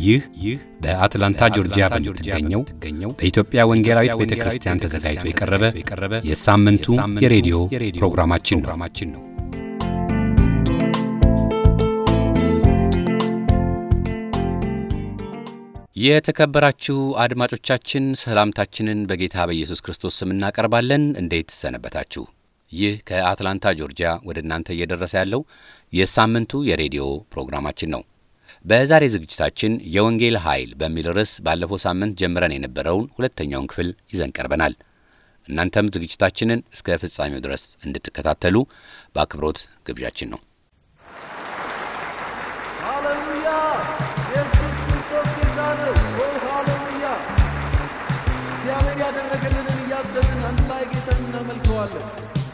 ይህ በአትላንታ ጆርጂያ በምትገኘው በኢትዮጵያ ወንጌላዊት ቤተክርስቲያን ተዘጋጅቶ የቀረበ የሳምንቱ የሬዲዮ ፕሮግራማችን ነው። የተከበራችሁ አድማጮቻችን ሰላምታችንን በጌታ በኢየሱስ ክርስቶስ ስም እናቀርባለን። እንዴት ሰነበታችሁ? ይህ ከአትላንታ ጆርጂያ ወደ እናንተ እየደረሰ ያለው የሳምንቱ የሬዲዮ ፕሮግራማችን ነው። በዛሬ ዝግጅታችን የወንጌል ኃይል በሚል ርዕስ ባለፈው ሳምንት ጀምረን የነበረውን ሁለተኛውን ክፍል ይዘን ቀርበናል። እናንተም ዝግጅታችንን እስከ ፍጻሜው ድረስ እንድትከታተሉ በአክብሮት ግብዣችን ነው። ሃሌሉያ! ኢየሱስ ክርስቶስ ጌታ ነው። ሃሌሉያ! እግዚአብሔር ያደረገልንን እያሰብን አንድ ላይ ጌታን እናመልከዋለን።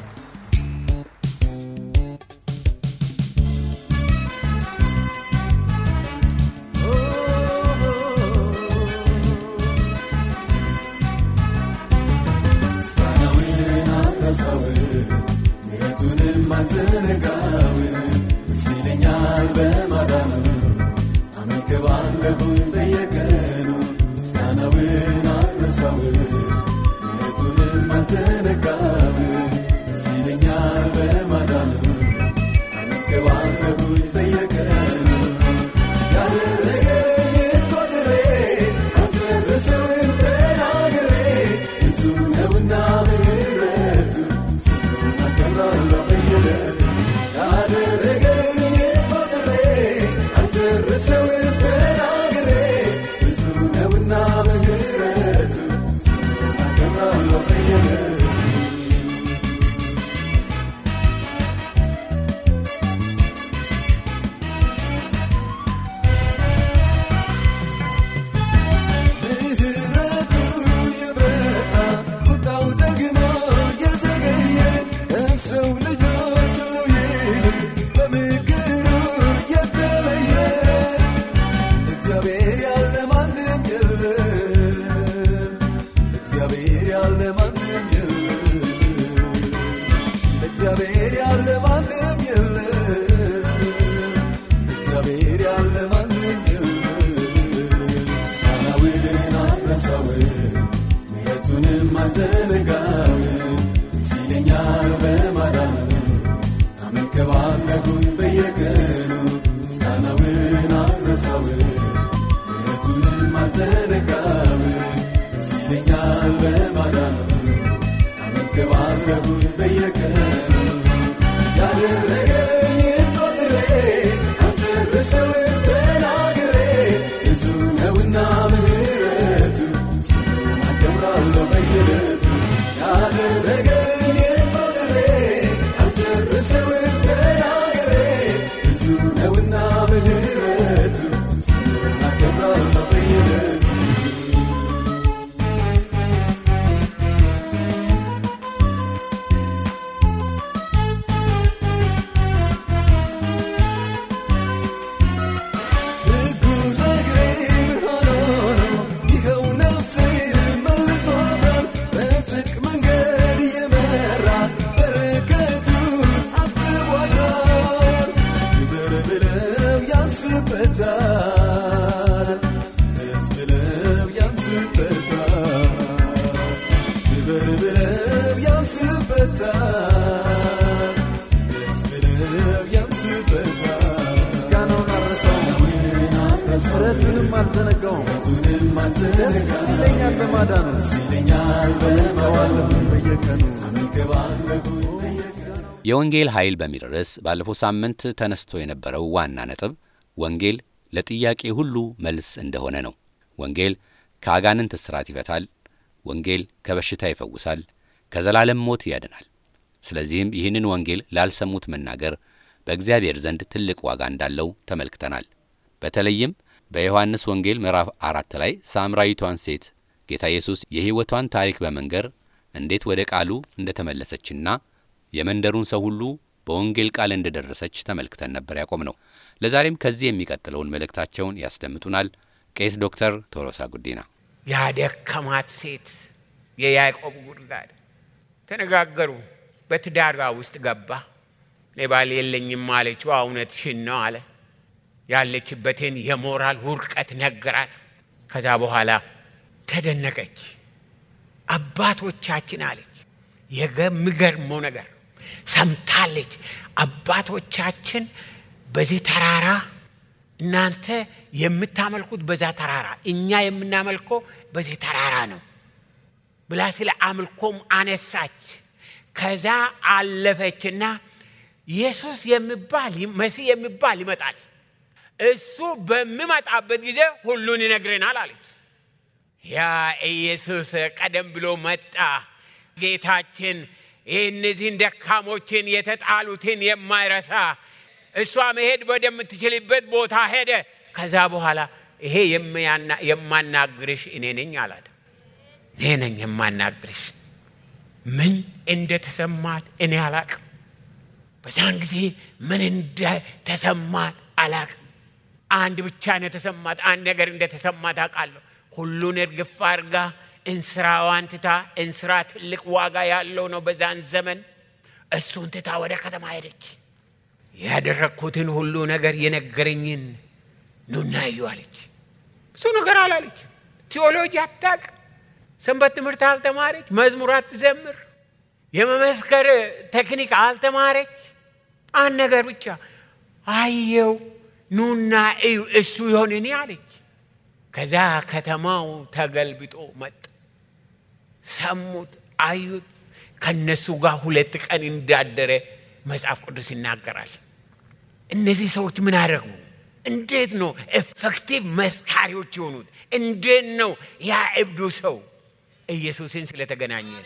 ማንዘነጋው ሲለኛል በማዳኑ አመልከዋለሁ በየቀኑ ሳናውን አልረሳው ምሕረቱንም ማንዘነጋው ሲለኛል በማዳኑ አመልከዋለሁ በየቀኑ ያደረገኝ ቆጥሬ አልጨርሰውም ተናግሬ ብዙ ነውና ምሕረቱ ስንቱን አከብራለሁ የወንጌል ኃይል በሚል ርዕስ ባለፈው ሳምንት ተነስቶ የነበረው ዋና ነጥብ ወንጌል ለጥያቄ ሁሉ መልስ እንደሆነ ነው። ወንጌል ከአጋንንት እስራት ይፈታል። ወንጌል ከበሽታ ይፈውሳል፣ ከዘላለም ሞት ያድናል። ስለዚህም ይህንን ወንጌል ላልሰሙት መናገር በእግዚአብሔር ዘንድ ትልቅ ዋጋ እንዳለው ተመልክተናል። በተለይም በዮሐንስ ወንጌል ምዕራፍ 4 ላይ ሳምራዊቷን ሴት ጌታ ኢየሱስ የሕይወቷን ታሪክ በመንገር እንዴት ወደ ቃሉ እንደተመለሰችና የመንደሩን ሰው ሁሉ በወንጌል ቃል እንደደረሰች ተመልክተን ነበር ያቆምነው። ለዛሬም ከዚህ የሚቀጥለውን መልእክታቸውን ያስደምጡናል ቄስ ዶክተር ቶሎሳ ጉዲና። ያደከማት ሴት የያዕቆብ ጉድጓድ ተነጋገሩ። በትዳሯ ውስጥ ገባ። ለባል የለኝም አለችው። እውነትሽን ነው አለ። ያለችበትን የሞራል ውርቀት ነገራት። ከዛ በኋላ ተደነቀች። አባቶቻችን አለች፣ የሚገርመው ነገር ሰምታለች። አባቶቻችን በዚህ ተራራ እናንተ የምታመልኩት በዛ ተራራ፣ እኛ የምናመልከው በዚህ ተራራ ነው ብላ ስለ አምልኮም አነሳች። ከዛ አለፈችና ኢየሱስ የሚባል መሲህ የሚባል ይመጣል፣ እሱ በሚመጣበት ጊዜ ሁሉን ይነግረናል አለች። ያ ኢየሱስ ቀደም ብሎ መጣ። ጌታችን እነዚህን ደካሞችን የተጣሉትን የማይረሳ እሷ መሄድ ወደምትችልበት ቦታ ሄደ። ከዛ በኋላ ይሄ የማናግርሽ እኔ ነኝ አላት። እኔ ነኝ የማናግርሽ። ምን እንደተሰማት እኔ አላቅም። በዛን ጊዜ ምን እንደተሰማት አላቅም። አንድ ብቻ ነው የተሰማት። አንድ ነገር እንደተሰማት አውቃለሁ። ሁሉን እርግፍ አድርጋ እንስራዋን ትታ፣ እንስራ ትልቅ ዋጋ ያለው ነው በዛን ዘመን። እሱን ትታ ወደ ከተማ ሄደች። ያደረኩትን ሁሉ ነገር የነገረኝን ኑና እዩ አለች። ብዙ ነገር አላለች። ቲዮሎጂ አታውቅ፣ ሰንበት ትምህርት አልተማረች፣ መዝሙር አትዘምር፣ የመመስከር ቴክኒክ አልተማረች። አንድ ነገር ብቻ አየው፣ ኑና እዩ እሱ ይሆንኒ አለች። ከዛ ከተማው ተገልብጦ መጣ። ሰሙት፣ አዩት። ከነሱ ጋር 2 ቀን እንዳደረ መጽሐፍ ቅዱስ ይናገራል። እነዚህ ሰዎች ምን አደረጉ? እንዴት ነው ኤፌክቲቭ መስካሪዎች የሆኑት? እንዴት ነው ያ እብዱ ሰው ኢየሱስን ስለተገናኘ ነው።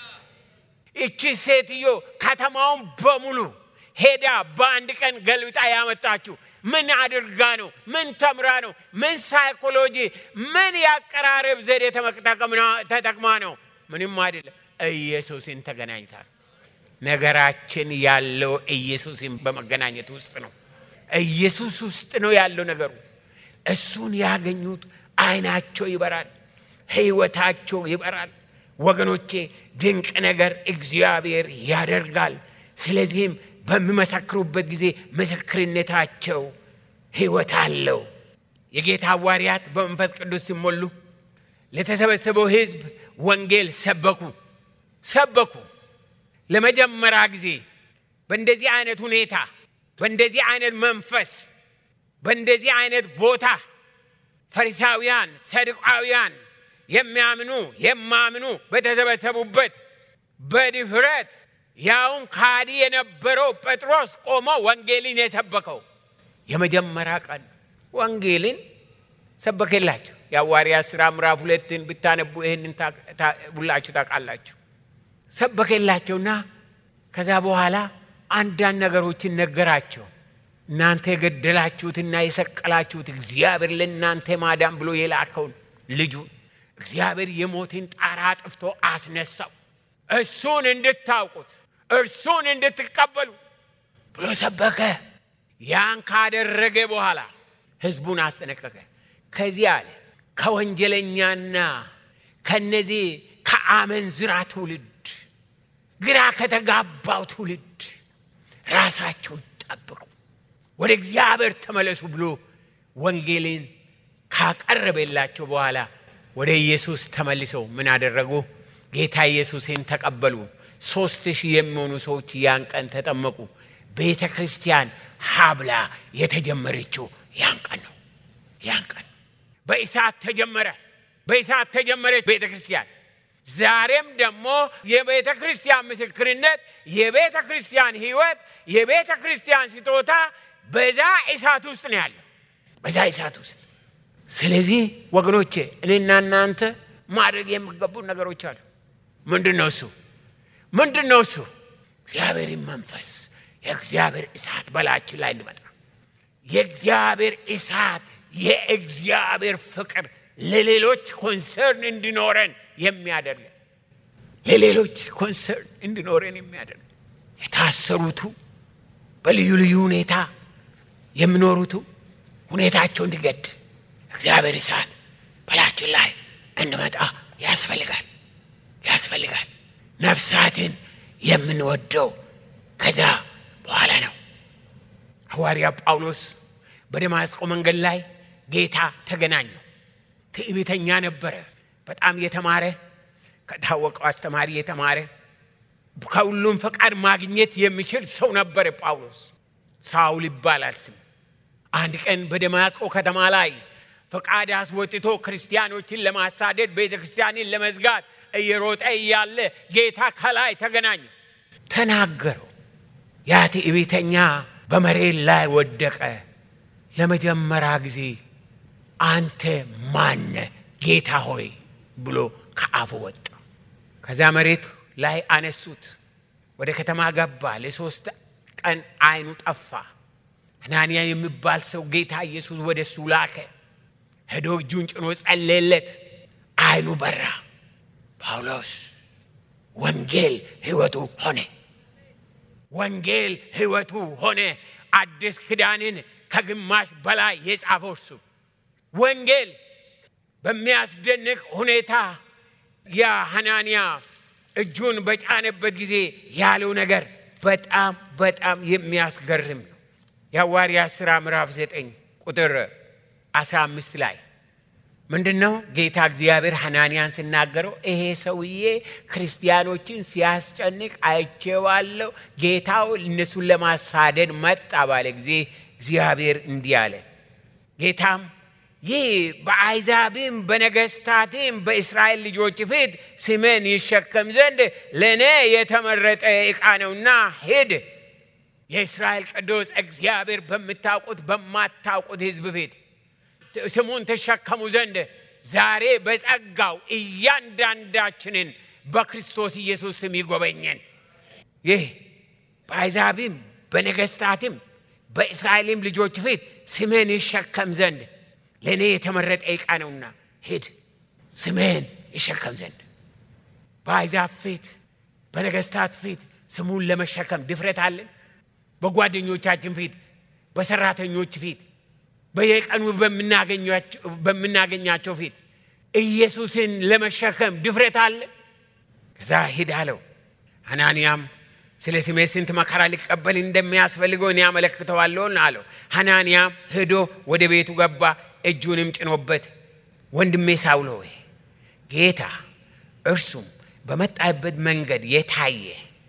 እቺ ሴትዮ ከተማውን በሙሉ ሄዳ በአንድ ቀን ገልብጣ ያመጣችው ምን አድርጋ ነው? ምን ተምራ ነው? ምን ሳይኮሎጂ፣ ምን ያቀራረብ ዘዴ ተጠቅማ ነው? ምንም አይደለም። ኢየሱስን ተገናኝታ። ነገራችን ያለው ኢየሱስን በመገናኘት ውስጥ ነው። ኢየሱስ ውስጥ ነው ያለው ነገሩ። እሱን ያገኙት አይናቸው ይበራል፣ ህይወታቸው ይበራል። ወገኖቼ ድንቅ ነገር እግዚአብሔር ያደርጋል። ስለዚህም በሚመሰክሩበት ጊዜ ምስክርነታቸው ህይወት አለው። የጌታ ሐዋርያት በመንፈስ ቅዱስ ሲሞሉ ለተሰበሰበው ህዝብ ወንጌል ሰበኩ። ለመጀመሪያ ጊዜ በእንደዚህ አይነት ሁኔታ፣ በእንደዚህ አይነት መንፈስ፣ በእንደዚህ አይነት ቦታ ፈሪሳውያን፣ ሰዱቃውያን የሚያምኑ የማምኑ በተሰበሰቡበት በድፍረት ያውን ካዲ የነበረው ጴጥሮስ ቆሞ ወንጌልን የሰበከው የመጀመሪያ ቀን ወንጌልን ሰበከላቸው። የሐዋርያት ሥራ ምዕራፍ 2 ብታነቡ ይሄንን ሁላችሁ ታውቃላችሁ። ሰበከላቸውና ከዛ በኋላ አንዳንድ ነገሮችን ነገራቸው። እናንተ የገደላችሁትና የሰቀላችሁት እግዚአብሔር ለእናንተ ማዳን ብሎ የላከውን ልጁን እግዚአብሔር የሞትን ጣራ አጥፍቶ አስነሳው፣ እሱን እንድታውቁት፣ እርሱን እንድትቀበሉ ብሎ ሰበከ። ያን ካደረገ በኋላ ህዝቡን አስጠነቀቀ። ከዚህ አለ ከወንጀለኛና ከነዚህ ከአመንዝራ ትውልድ፣ ግራ ከተጋባው ትውልድ ራሳችሁን ጠብቁ፣ ወደ እግዚአብሔር ተመለሱ ብሎ ወንጌልን ካቀረበላቸው በኋላ ወደ ኢየሱስ ተመልሰው ምን አደረጉ? ጌታ ኢየሱስን ተቀበሉ። 3000 የሚሆኑ ሰዎች ያን ቀን ተጠመቁ። ቤተ ክርስቲያን ሀብላ የተጀመረችው ያን ቀን ነው። ያን ቀን በእሳት ተጀመረች ቤተ ክርስቲያን። ዛሬም ደግሞ የቤተ ክርስቲያን ምስክርነት፣ የቤተ ክርስቲያን ህይወት፣ የቤተ ክርስቲያን ስጦታ በዛ እሳት ውስጥ ነው ያለው፣ በዛ እሳት ውስጥ። ስለዚህ ወገኖቼ እኔና እናንተ ማድረግ የሚገቡ ነገሮች አሉ። ምንድነው እሱ? እግዚአብሔር መንፈስ፣ የእግዚአብሔር እሳት በላችን ላይ እንዲመጣ፣ የእግዚአብሔር እሳት፣ የእግዚአብሔር ፍቅር ለሌሎች ኮንሰርን እንዲኖረን የሚያደርግ፣ የታሰሩቱ በልዩ ልዩ ሁኔታ የሚኖሩቱ ሁኔታቸው እንዲገድ እግዚአብሔር እሳት በላችን ላይ እንዲመጣ ያስፈልጋል። ነፍሳትን የምንወደው ከዛ በኋላ ነው። ሐዋርያ ጳውሎስ በደማስቆ መንገድ ላይ ጌታ ተገናኘው። ትዕቢተኛ ነበረ። በጣም የተማረ ከታወቀው አስተማሪ የተማረ ከሁሉም ፈቃድ ማግኘት የሚችል ሰው ነበር ጳውሎስ። ሳውል ይባላል ስም። አንድ ቀን በደማስቆ ከተማ ላይ ፈቃድ አስወጥቶ ክርስቲያኖችን ለማሳደድ ቤተክርስቲያንን ለመዝጋት እየሮጠ እያለ ጌታ ከላይ ተገናኘ፣ ተናገረው። ያ ትዕቢተኛ በመሬት ላይ ወደቀ። ለመጀመሪያ ጊዜ አንተ ማን ጌታ ሆይ ብሎ ከአፉ ወጣ። ከዛ መሬት ላይ አነሱት። ወደ ከተማ ገባ። ለ3 ቀን አይኑ ጠፋ። ሐናንያ የሚባል ሰው ጌታ ኢየሱስ ወደሱ ላከ። ሄዶ እጁን ጭኖ ጸለየለት። አይኑ በራ። ጳውሎስ ወንጌል ሕይወቱ ሆነ። ወንጌል ሕይወቱ ሆነ። አዲስ ኪዳንን ከግማሽ በላይ የጻፈው እሱ። ወንጌል በሚያስደንቅ ሁኔታ ያ ሐናንያ እጁን በጫነበት ጊዜ ያለው ነገር በጣም በጣም የሚያስገርም ነው። የሐዋርያት ሥራ ምዕራፍ 9 ቁጥር 15 ላይ ምንድነው ጌታ እግዚአብሔር ሐናንያን ሲናገረው ይሄ ሰውዬ ክርስቲያኖችን ሲያስጨንቅ አይቼዋለሁ፣ ጌታው እነሱን ለማሳደድ መጣ ባለ ጊዜ እግዚአብሔር እንዲህ አለ። ጌታም ይህ በአሕዛብም በነገሥታትም በእስራኤል ልጆች ፊት ስሜን ይሸከም ዘንድ ለእኔ የተመረጠ ዕቃ ነውና ሂድ፣ የእስራኤል ቅዱስ እግዚአብሔር በምታውቁት በማታውቁት ሕዝብ ፊት ስሙን ተሸከሙ ዘንድ ዛሬ በጸጋው እያንዳንዳችንን በክርስቶስ ኢየሱስ ስም ይጎበኘን። ይህ በአሕዛብም በነገሥታትም በእስራኤልም ልጆች ፊት ስሜን ይሸከም ዘንድ ለእኔ የተመረጠ ዕቃ ነውና ሂድ፣ ስሜን ይሸከም ዘንድ። በአሕዛብ ፊት በነገሥታት ፊት ስሙን ለመሸከም ድፍረት አለን? በጓደኞቻችን ፊት፣ በሰራተኞች ፊት፣ በየቀኑ በምናገኛቸው ፊት ኢየሱስን ለመሸከም ድፍረት አለ? ከዛ ሂድ አለው። ሐናንያም ስለ ስሜ ስንት መከራ ሊቀበል እንደሚያስፈልገው እኔ አመለክተዋለሁ አለው። ሐናንያም ሄዶ ወደ ቤቱ ገባ። እጁንም ጭኖበት ወንድሜ ሳውል ሆይ ጌታ እርሱም በመጣበት መንገድ የታየ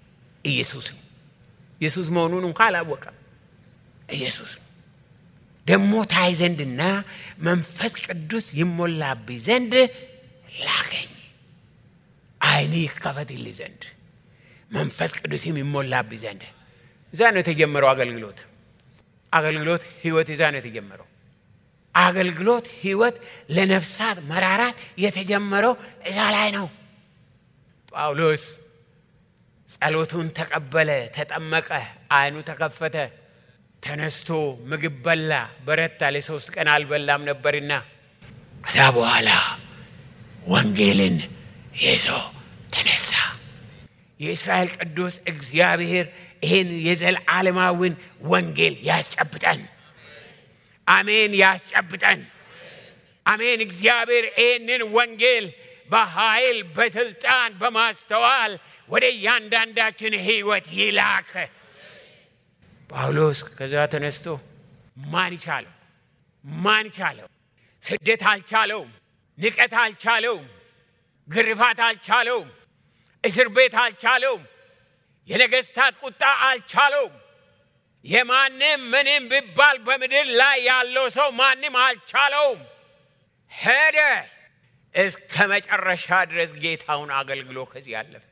ኢየሱስ መሆኑን እንኳን አላወቀም። ኢየሱስ ደግሞ ታይ ዘንድና መንፈስ ቅዱስ ይሞላብኝ ዘንድ ላከኝ። ዓይኔ ይከፈትልኝ ዘንድ መንፈስ ቅዱስም ይሞላብኝ ዘንድ። እዛ ነው የተጀመረው አገልግሎት ሕይወት እዛ ነው የተጀመረው። አገልግሎት ሕይወት ለነፍሳት መራራት የተጀመረው እዛ ላይ ነው። ጳውሎስ ጸሎቱን ተቀበለ፣ ተጠመቀ፣ ዓይኑ ተከፈተ፣ ተነስቶ ምግብ በላ፣ በረታ። ለ3 ቀን አልበላም ነበርና ከዛ በኋላ ወንጌልን ይዞ ተነሳ። የእስራኤል ቅዱስ እግዚአብሔር ይህን የዘላለማዊን ወንጌል ያስጨብጠን። አሜን። ያስጨብጠን። አሜን። እግዚአብሔር ይህንን ወንጌል በኃይል በስልጣን በማስተዋል ወደ እያንዳንዳችን ሕይወት ይላክ። ጳውሎስ ከዛ ተነስቶ ማን ይቻለው? ስደት አልቻለውም፣ ንቀት አልቻለውም፣ ግርፋት አልቻለውም፣ እስር ቤት አልቻለውም፣ የነገሥታት ቁጣ አልቻለውም። የማንም ምንም ቢባል በምድር ላይ ያለው ሰው ማንም አልቻለውም። ሄደ እስከ መጨረሻ ድረስ ጌታውን አገልግሎ ከዚህ ያለፈ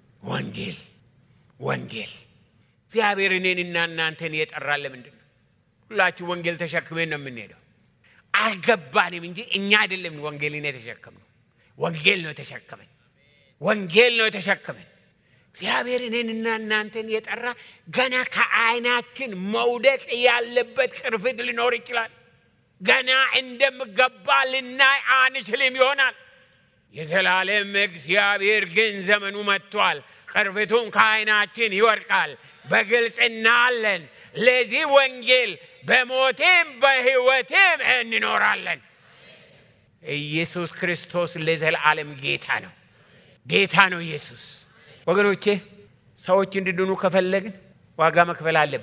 ወንጌል እግዚአብሔር እኔንና እናንተን የጠራን ለምንድን ነው? ሁላችን ወንጌል ተሸክመን ነው የምንሄደው። አልገባንም እንጂ እኛ አይደለም ወንጌልን የተሸከምነው። ወንጌል ነው የተሸከመን። እግዚአብሔር እኔንና እናንተን የጠራ ገና ከዓይናችን መውደቅ ያለበት ቅርፊት ሊኖር ይችላል። ገና እንደምገባ ልናይ አንችልም ይሆናል። የዘላለም እግዚአብሔር ግን ዘመኑ መጥቷል። ቅርፊቱም ከዓይናችን ይወድቃል። በግልጽ እናያለን። ለዚህ ወንጌል በሞትም በሕይወትም እንኖራለን። ኢየሱስ ክርስቶስ ለዘላለም ጌታ ነው ኢየሱስ። ወገኖቼ ሰዎች እንዲድኑ ከፈለግን ዋጋ መክፈል አለብን።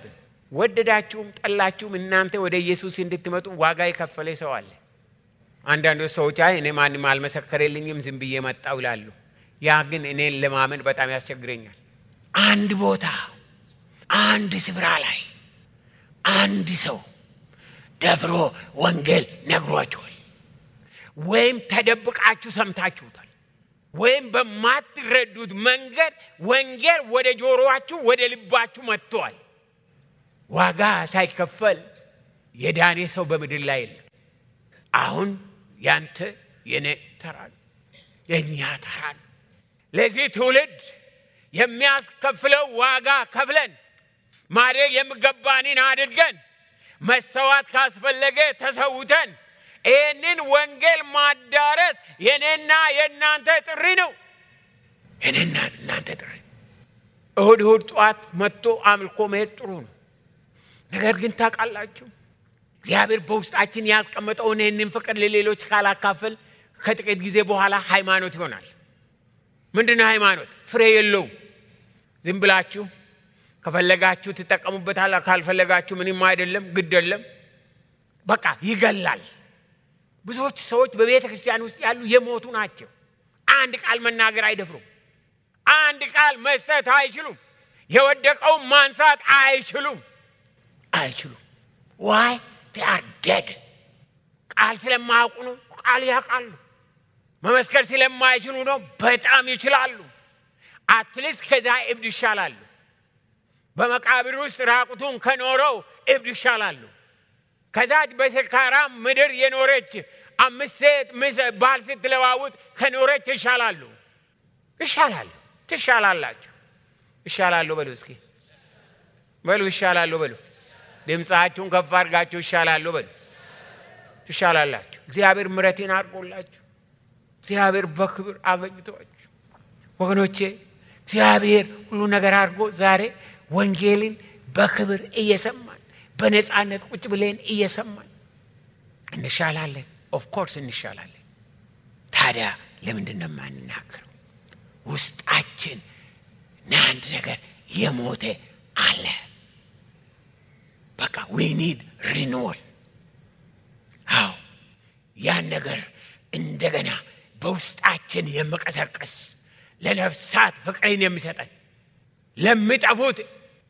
ወደዳችሁም ጠላችሁም እናንተ ወደ ኢየሱስ እንድትመጡ ዋጋ የከፈለ ሰው አለ። አንዳንዶች ሰዎች እኔ ማንም አልመሰከረልኝም ዝም ብዬ መጣሁ ይላሉ። ያ ግን እኔን ለማመን በጣም ያስቸግረኛል። አንድ ቦታ አንድ ስፍራ ላይ አንድ ሰው ደፍሮ ወንጌል ነግሯችኋል፣ ወይም ተደብቃችሁ ሰምታችሁታል፣ ወይም በማትረዱት መንገድ ወንጌል ወደ ጆሮአችሁ ወደ ልባችሁ መጥቷል። ዋጋ ሳይከፈል የዳኔ ሰው በምድር ላይ የለም። አሁን ያንተ የኔ ተራ የኛ ተራ ለዚህ ትውልድ የሚያስከፍለው ዋጋ ከፍለን ማድረግ የሚገባንን አድርገን መሰዋት ካስፈለገ ተሰውተን ይህንን ወንጌል ማዳረስ የኔና የእናንተ ጥሪ ነው። የኔና እናንተ ጥሪ። እሁድ ጠዋት መጥቶ አምልኮ መሄድ ጥሩ ነው። ነገር ግን ታውቃላችሁ እግዚአብሔር በውስጣችን ያስቀመጠውን ይህንን ፍቅር ለሌሎች ካላካፈል ከጥቂት ጊዜ በኋላ ሃይማኖት ይሆናል። ምንድነው ሃይማኖት? ፍሬ የለውም። ዝም ብላችሁ ከፈለጋችሁ ትጠቀሙበታል፣ ካልፈለጋችሁ ምንም አይደለም፣ ግድ የለም፣ በቃ ይገላል። ብዙዎች ሰዎች በቤተ ክርስቲያን ውስጥ ያሉ የሞቱ ናቸው። አንድ ቃል መናገር አይደፍሩም። አንድ ቃል መስጠት አይችሉም። የወደቀው ማንሳት አይችሉም። why they are dead። ቃል ስለማያውቁ ነው። ቃል ያውቃሉ። መመስከር ስለማይችሉ ነው። በጣም ይችላሉ። አትሊስት ከዛ እብድ ይሻላሉ። በመቃብር ውስጥ ራቁቱን ከኖረው እብድ ይሻላሉ። ከዛች በሰካራም ምድር የኖረች 5 ሴት ባል ስትለዋውጥ ከኖረች ይሻላሉ። ትሻላላችሁ። ይሻላሉ በሉ እስኪ በሉ። ይሻላሉ በሉ። ድምጻችሁን ከፍ አድርጋችሁ ይሻላሉ በሉ። ትሻላላችሁ። እግዚአብሔር ምሕረትን አድርጎላችሁ እግዚአብሔር በክብር አገኝቷችሁ ወገኖቼ፣ እግዚአብሔር ሁሉ ነገር አድርጎ ዛሬ ወንጌልን በክብር እየሰማን በነፃነት ቁጭ ብለን እየሰማን እንሻላለን። ኦፍ ኮርስ እንሻላለን። ታዲያ ለምንድን ነው የማንናገረው? ውስጣችን አንድ ነገር የሞተ አለ። በቃ we need renewal። አዎ ያን ነገር እንደገና በውስጣችን የመቀሰቀስ ለነፍሳት ፍቅርን የሚሰጠን ለሚጠፉት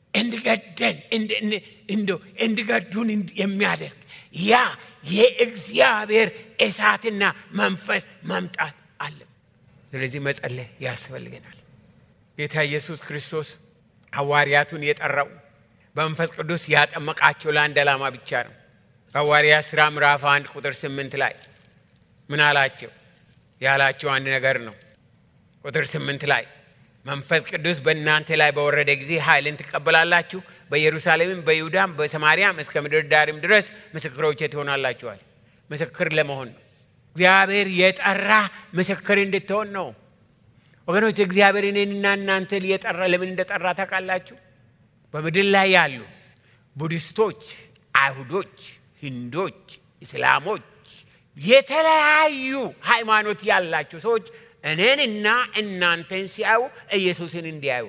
እንዲገዱን የሚያደርግ ያ የእግዚአብሔር እሳትና መንፈስ መምጣት አለ። ስለዚህ መጸለይ ያስፈልገናል። ጌታ ኢየሱስ ክርስቶስ ሐዋርያቱን የጠራው በመንፈስ ቅዱስ ያጠመቃቸው ለአንድ ዓላማ ብቻ ነው። ሐዋርያት ሥራ ምዕራፍ 1 ቁጥር 8 ላይ ምን አላቸው? ያላቸው አንድ ነገር ነው። ቁጥር 8 ላይ መንፈስ ቅዱስ በእናንተ ላይ በወረደ ጊዜ ኃይልን ትቀበላላችሁ፣ በኢየሩሳሌምም በይሁዳም በሰማርያም እስከ ምድር ዳርም ድረስ ምስክሮቼ ትሆናላችኋል። ምስክር ለመሆን ነው። እግዚአብሔር የጠራ ምስክር እንድትሆን ነው። ወገኖች እግዚአብሔር እኔንና እናንተን የጠራ ለምን እንደጠራ ታውቃላችሁ? በምድር ላይ ያሉ ቡዲስቶች፣ አይሁዶች፣ ሂንዶች፣ እስላሞች፣ የተለያዩ ሃይማኖት ያላቸው ሰዎች እኔንና እናንተን ሲያዩ ኢየሱስን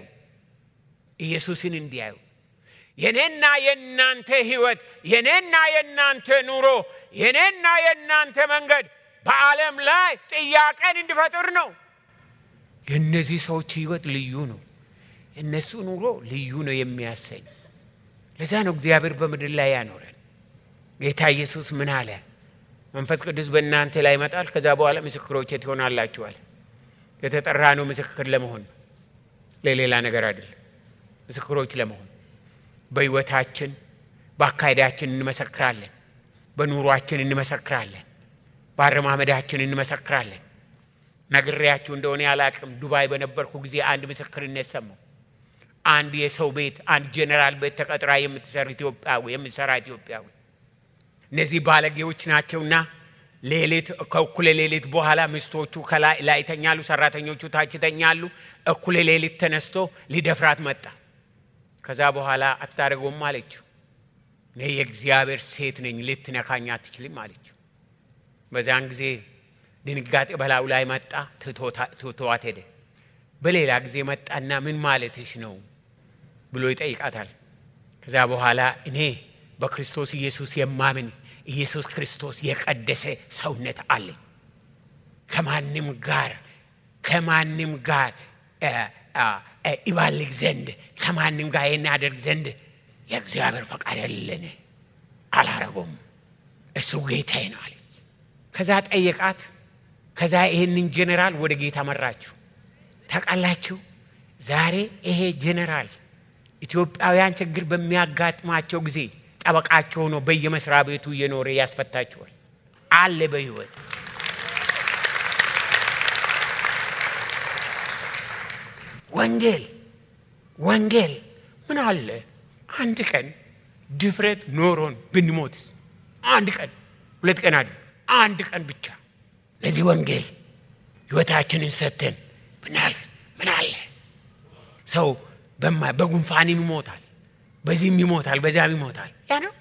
እንዲያዩ የኔና የናንተ ህይወት፣ የኔና የናንተ ኑሮ፣ የኔና የናንተ መንገድ በዓለም ላይ ጥያቄን እንዲፈጥር ነው። የነዚህ ሰዎች ህይወት ልዩ ነው። እነሱ ኑሮ ልዩ ነው የሚያሰኝ። ለዛ ነው እግዚአብሔር በምድር ላይ ያኖረን። ጌታ ኢየሱስ ምን አለ? መንፈስ ቅዱስ በእናንተ ላይ ይመጣል፣ ከዛ በኋላ ምስክሮቼ ትሆናላችኋል። የተጠራነው ምስክር ለመሆን ለሌላ ነገር አይደለም። ምስክሮች ለመሆን በህይወታችን በአካሄዳችን እንመሰክራለን፣ በኑሯችን እንመሰክራለን፣ በአረማመዳችን እንመሰክራለን። ነግሬያችሁ እንደሆነ ያላቅም ዱባይ በነበርኩ ጊዜ አንድ ምስክርነት ሰማሁ። አንድ የሰው ቤት አንድ ጄኔራል ቤት ተቀጥራ የምትሰራ ኢትዮጵያዊ እነዚህ ባለጌዎች ናቸውና ከእኩለ ሌሊት በኋላ ሚስቶቹ ላይ ተኛሉ፣ ሰራተኞቹ ታች ተኛሉ። እኩለ ሌሊት ተነስቶ ሊደፍራት መጣ። ከዛ በኋላ አታደርገውም አለችው። እኔ የእግዚአብሔር ሴት ነኝ፣ ልትነካኝ አትችልም አለችው። በዛን ጊዜ ድንጋጤ በላዩ ላይ መጣ። ትቶዋት ሄደ። በሌላ ጊዜ መጣና ምን ማለትሽ ነው ብሎ ይጠይቃታል። ከዛ በኋላ እኔ በክርስቶስ ኢየሱስ የማምን ኢየሱስ ክርስቶስ የቀደሰ ሰውነት አለኝ። ከማንም ጋር ይባልግ ዘንድ ከማንም ጋር እናደርግ ዘንድ የእግዚአብሔር ፈቃድ ያለኝ አላረገውም። እሱ ጌታዬ ነው አለች። ከዛ ጠየቃት። ከዛ ይሄንን ጄኔራል ወደ ጌታ መራችሁ። ታውቃላችሁ ዛሬ ይሄ ጄኔራል ኢትዮጵያውያን ችግር በሚያጋጥማቸው ጊዜ ጠበቃቸው ነው። በየመስሪያ ቤቱ እየኖረ ያስፈታቸዋል አለ በህይወት። ወንጌል ምን አለ አንድ ቀን ድፍረት ኖሮን ብንሞትስ? አንድ ቀን ሁለት ቀን አይደል፣ አንድ ቀን ብቻ ለዚህ ወንጌል ህይወታችንን ሰጥተን ብናልፍ ምን አለ? ሰው በጉንፋንም ይሞታል፣ በዚህም ይሞታል፣ በዛም ይሞታል። ያ ነው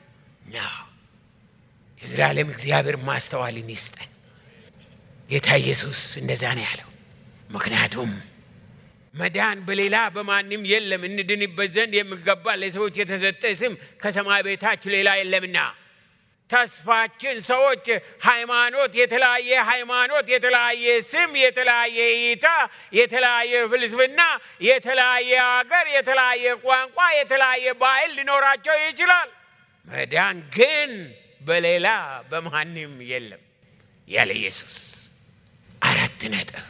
የዘላለም እግዚአብሔር ማስተዋልን ይስጠን። ጌታ ኢየሱስ እንደዛ ነው ያለው። ምክንያቱም መዳን በሌላ በማንም የለም፣ እንድንበት ዘንድ የሚገባ ለሰዎች የተሰጠ ስም ከሰማይ በታች ሌላ የለምና። ተስፋችን ሰዎች የተለያየ ሃይማኖት፣ የተለያየ ስም፣ የተለያየ እይታ፣ የተለያየ ፍልስፍና፣ የተለያየ ሀገር፣ የተለያየ ቋንቋ፣ የተለያየ ባህል ሊኖራቸው ይችላል። መዳን ግን በሌላ በማንም የለም ያለ ኢየሱስ። አራት ነጥብ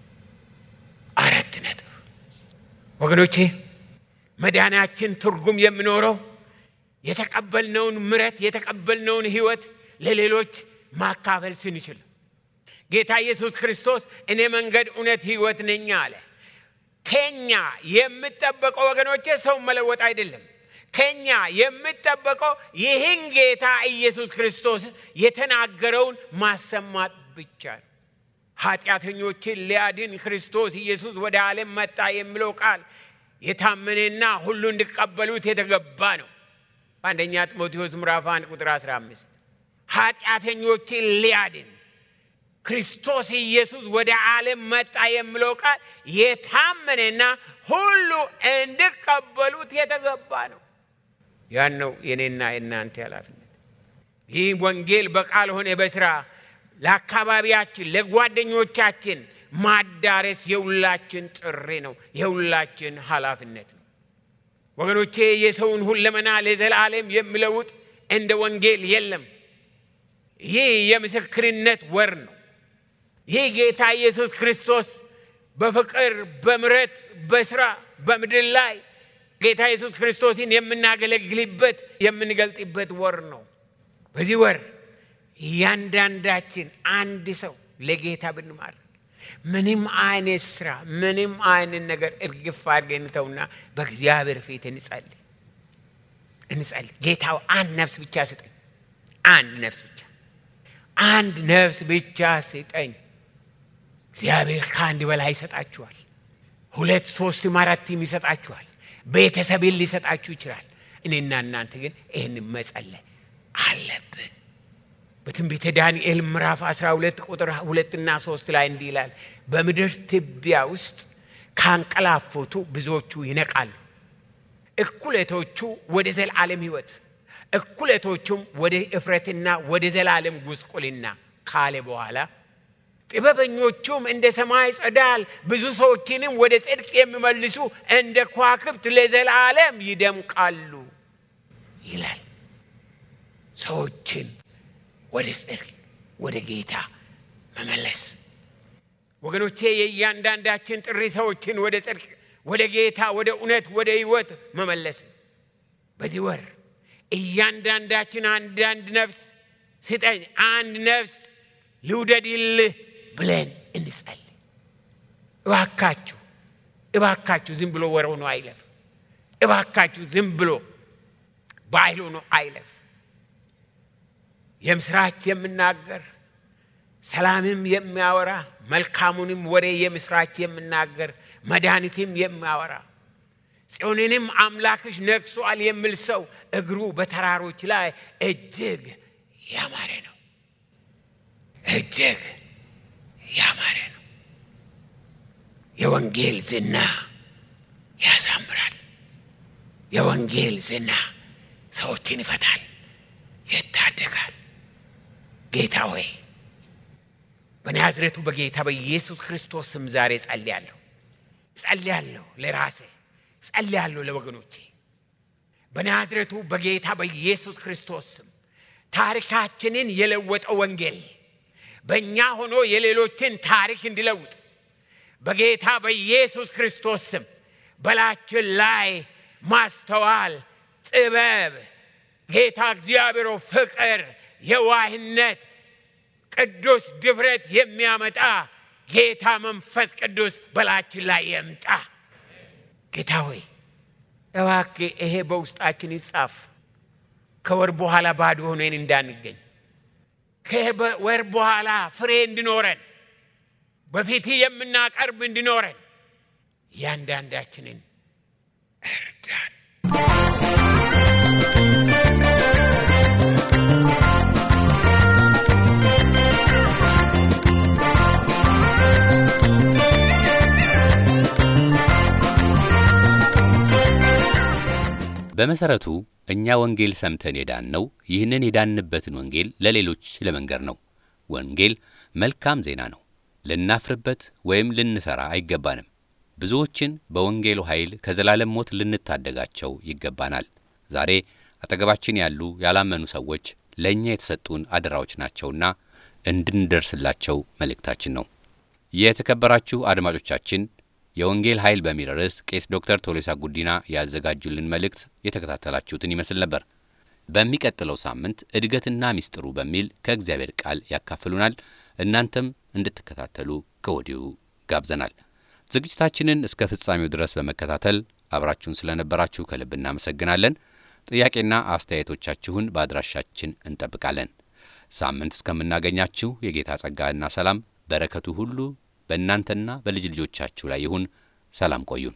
ወገኖቼ፣ መዳናችን ትርጉም የሚኖረው የተቀበልነውን ምሕረት የተቀበልነውን ህይወት ለሌሎች ማካፈል ስንችል። ጌታ ኢየሱስ ክርስቶስ እኔ መንገድ እውነት ህይወት ነኝ አለ። ከኛ የሚጠበቀው ወገኖቼ ሰው መለወጥ አይደለም። ከኛ የሚጠበቀው ይህን ጌታ ኢየሱስ ክርስቶስ የተናገረውን ማሰማት ብቻ ነው። ኃጢአተኞችን ሊያድን ክርስቶስ ኢየሱስ ወደ ዓለም መጣ የሚለው ቃል የታመነና ሁሉ እንዲቀበሉት የተገባ ነው። አንደኛ ጢሞቴዎስ ምዕራፍ 1 ቁጥር 15 ኃጢአተኞችን ሊያድን ክርስቶስ ኢየሱስ ወደ ዓለም መጣ የሚለው ቃል የታመነና ሁሉ እንዲቀበሉት የተገባ ነው። ያን ነው የኔና የናንተ ኃላፊነት። ይህ ወንጌል በቃል ሆነ በስራ ለአካባቢያችን ለጓደኞቻችን ማዳረስ የሁላችን ጥሪ ነው፣ የሁላችን ኃላፊነት ነው። ወገኖቼ የሰውን ሁለመና ለዘላለም የሚለውጥ እንደ ወንጌል የለም። ይህ የምስክርነት ወር ነው። ይህ ጌታ ኢየሱስ ክርስቶስ በፍቅር በምሕረት በስራ በምድር ላይ ጌታ ኢየሱስ ክርስቶስን የምናገለግልበት የምንገልጥበት ወር ነው። በዚህ ወር እያንዳንዳችን አንድ ሰው ለጌታ ብንማር ምንም አይነት ስራ ምንም አይነት ነገር እርግፍ አድርገን ተውና በእግዚአብሔር ፊት እንጸልይ። ጌታው አንድ ነፍስ ብቻ ስጠኝ፣ አንድ ነፍስ ብቻ ስጠኝ። እግዚአብሔር ከአንድ በላይ ይሰጣችኋል። 2 3 4 ይሰጣችኋል። ቤተሰብን ሊሰጣችሁ ይችላል። እኔና እናንተ ግን ይህን መጸለይ አለብን። በትንቢተ ዳንኤል ምዕራፍ 12 ቁጥር 2 እና 3 ላይ እንዲህ ይላል፣ በምድር ትቢያ ውስጥ ካንቀላፉቱ ብዙዎቹ ይነቃሉ፣ እኩሌቶቹ ወደ ዘላለም ሕይወት፣ እኩሌቶቹም ወደ እፍረትና ወደ ዘላለም ጉስቁልና ካለ በኋላ ጥበበኞቹም እንደ ሰማይ ጸዳል ብዙ ሰዎችንም ወደ ጽድቅ የሚመልሱ እንደ ከዋክብት ለዘላለም ይደምቃሉ ይላል። ሰዎችን ወደ ጽድቅ ወደ ጌታ መመለስ ወገኖቼ፣ የእያንዳንዳችን ጥሪ ሰዎችን ወደ ጽድቅ ወደ ጌታ ወደ እውነት ወደ ሕይወት መመለስ። በዚህ ወር እያንዳንዳችን አንዳንድ ነፍስ ስጠኝ፣ አንድ ነፍስ ልውደድልህ ብለን እንጸልይ። እባካችሁ ዝም ብሎ ወር ሆኖ አይለፍ። እባካችሁ ዝም ብሎ ባህል ሆኖ አይለፍ። የምስራች የምናገር ሰላምም የሚያወራ መልካሙንም ወሬ የምስራች የምናገር መድኃኒትም የሚያወራ ጽዮንንም አምላክሽ ነግሷል የሚል ሰው እግሩ በተራሮች ላይ እጅግ ያማረ ነው። እጅግ ያማረ ነው። የወንጌል ዝና ያሳምራል። የወንጌል ዝና ሰዎችን ይፈታል፣ ይታደጋል። ጌታ ሆይ በናዝሬቱ በጌታ በኢየሱስ ክርስቶስ ስም ዛሬ ጸልያለሁ ለራሴ፣ ጸልያለሁ ለወገኖቼ። በናዝሬቱ በጌታ በኢየሱስ ክርስቶስ ስም ታሪካችንን የለወጠው ወንጌል በእኛ ሆኖ የሌሎችን ታሪክ እንዲለውጥ በጌታ በኢየሱስ ክርስቶስ ስም በላችን ላይ ማስተዋል፣ ጥበብ፣ ጌታ እግዚአብሔር ፍቅር፣ የዋህነት፣ ቅዱስ ድፍረት የሚያመጣ ጌታ መንፈስ ቅዱስ በላችን ላይ ይምጣ። ጌታ ሆይ እባክህ ይሄ በውስጣችን ይጻፍ። ከወር በኋላ ባዶ ሆነን እንዳንገኝ፣ ከወር በኋላ ፍሬ እንዲኖረን፣ በፊት የምናቀርብ እንዲኖረን ያንዳንዳችንን እርዳን። በመሰረቱ እኛ ወንጌል ሰምተን የዳንነው ይህንን የዳንበትን ወንጌል ለሌሎች ለመንገር ነው። ወንጌል መልካም ዜና ነው። ልናፍርበት ወይም ልንፈራ አይገባንም። ብዙዎችን በወንጌሉ ኃይል ከዘላለም ሞት ልንታደጋቸው ይገባናል። ዛሬ አጠገባችን ያሉ ያላመኑ ሰዎች ለእኛ የተሰጡን አደራዎች ናቸውና እንድንደርስላቸው መልእክታችን ነው። የተከበራችሁ አድማጮቻችን፣ የወንጌል ኃይል በሚል ርዕስ ቄስ ዶክተር ቶሎሳ ጉዲና ያዘጋጁልን መልእክት የተከታተላችሁትን ይመስል ነበር። በሚቀጥለው ሳምንት እድገትና ሚስጥሩ በሚል ከእግዚአብሔር ቃል ያካፍሉናል። እናንተም እንድትከታተሉ ከወዲሁ ጋብዘናል። ዝግጅታችንን እስከ ፍጻሜው ድረስ በመከታተል አብራችሁን ስለነበራችሁ ከልብ እናመሰግናለን። ጥያቄና አስተያየቶቻችሁን በአድራሻችን እንጠብቃለን። ሳምንት እስከምናገኛችሁ የጌታ ጸጋና ሰላም በረከቱ ሁሉ በእናንተና በልጅ ልጆቻችሁ ላይ ይሁን። ሰላም ቆዩን።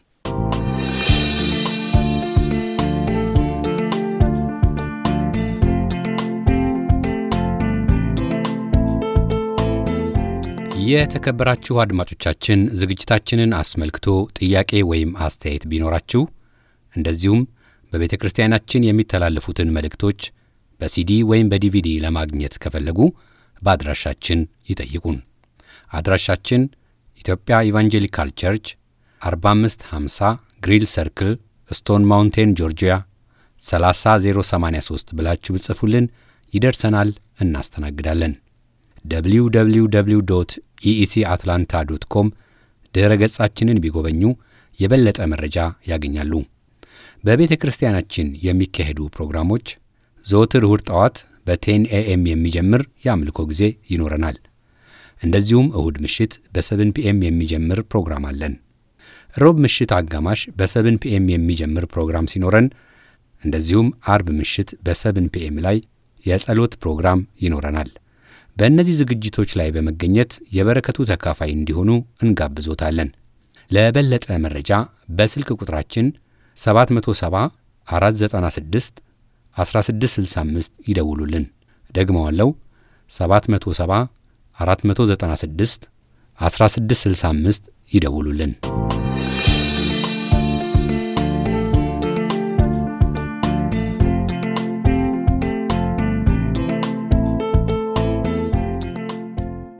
የተከበራችሁ አድማጮቻችን፣ ዝግጅታችንን አስመልክቶ ጥያቄ ወይም አስተያየት ቢኖራችሁ እንደዚሁም በቤተ ክርስቲያናችን የሚተላለፉትን መልእክቶች በሲዲ ወይም በዲቪዲ ለማግኘት ከፈለጉ በአድራሻችን ይጠይቁን። አድራሻችን ኢትዮጵያ ኢቫንጀሊካል ቸርች 4550 ግሪል ሰርክል ስቶን ማውንቴን ጆርጂያ 30083 ብላችሁ ብጽፉልን ይደርሰናል፣ እናስተናግዳለን። www.eecatlanta.com ድረ ገጻችንን ቢጎበኙ የበለጠ መረጃ ያገኛሉ። በቤተ ክርስቲያናችን የሚካሄዱ ፕሮግራሞች ዘወትር እሁድ ጠዋት በ10 AM የሚጀምር የአምልኮ ጊዜ ይኖረናል። እንደዚሁም እሁድ ምሽት በ7 PM የሚጀምር ፕሮግራም አለን። ሮብ ምሽት አጋማሽ በ7 PM የሚጀምር ፕሮግራም ሲኖረን፣ እንደዚሁም አርብ ምሽት በ7 PM ላይ የጸሎት ፕሮግራም ይኖረናል። በእነዚህ ዝግጅቶች ላይ በመገኘት የበረከቱ ተካፋይ እንዲሆኑ እንጋብዞታለን። ለበለጠ መረጃ በስልክ ቁጥራችን 770 496 1665 ይደውሉልን። ደግመዋለሁ፣ 770 496 1665 ይደውሉልን።